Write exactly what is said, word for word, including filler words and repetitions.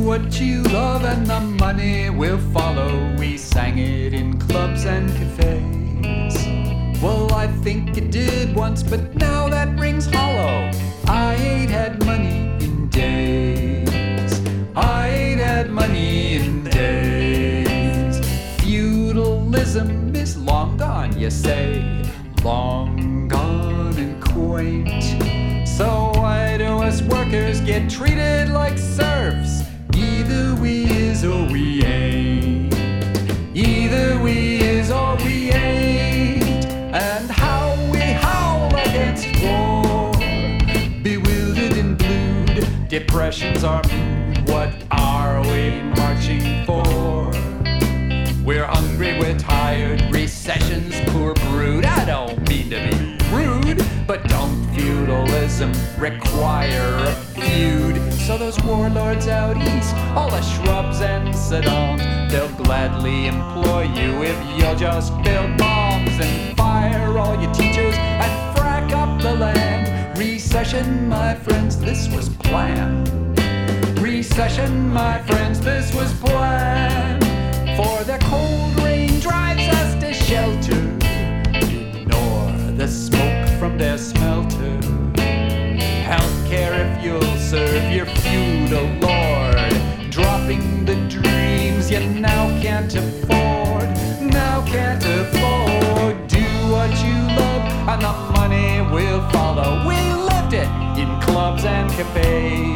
what you love and the money will follow. We sang it in clubs and cafes. Well, I think it did once, but now that rings hollow. I ain't had money in days. I ain't had money in days. Feudalism is long gone, you say. Long gone and quaint. So why do us workers get treated like serfs? Either we is or we ain't. Either we is or we ain't. And how we howl against war. Bewildered and blued, depression's our mood. What are we marching for? We're hungry, we're tired, recession's poor brood. I don't mean to be rude, but don't feudalism require a feud? So those warlords out east, all the shrubs and sedans, they'll gladly employ you if you'll just build bombs and fire all your teachers and frack up the land. Recession, my friends, this was planned. Recession, my friends, this was planned. For the cold rain drives us to shelter. Ignore the smoke from their smelter. Healthcare if you'll serve your feudal lord. Dropping the dreams you now can't afford. Now can't afford. Do what you love and the money will follow. We lived it in clubs and cafes.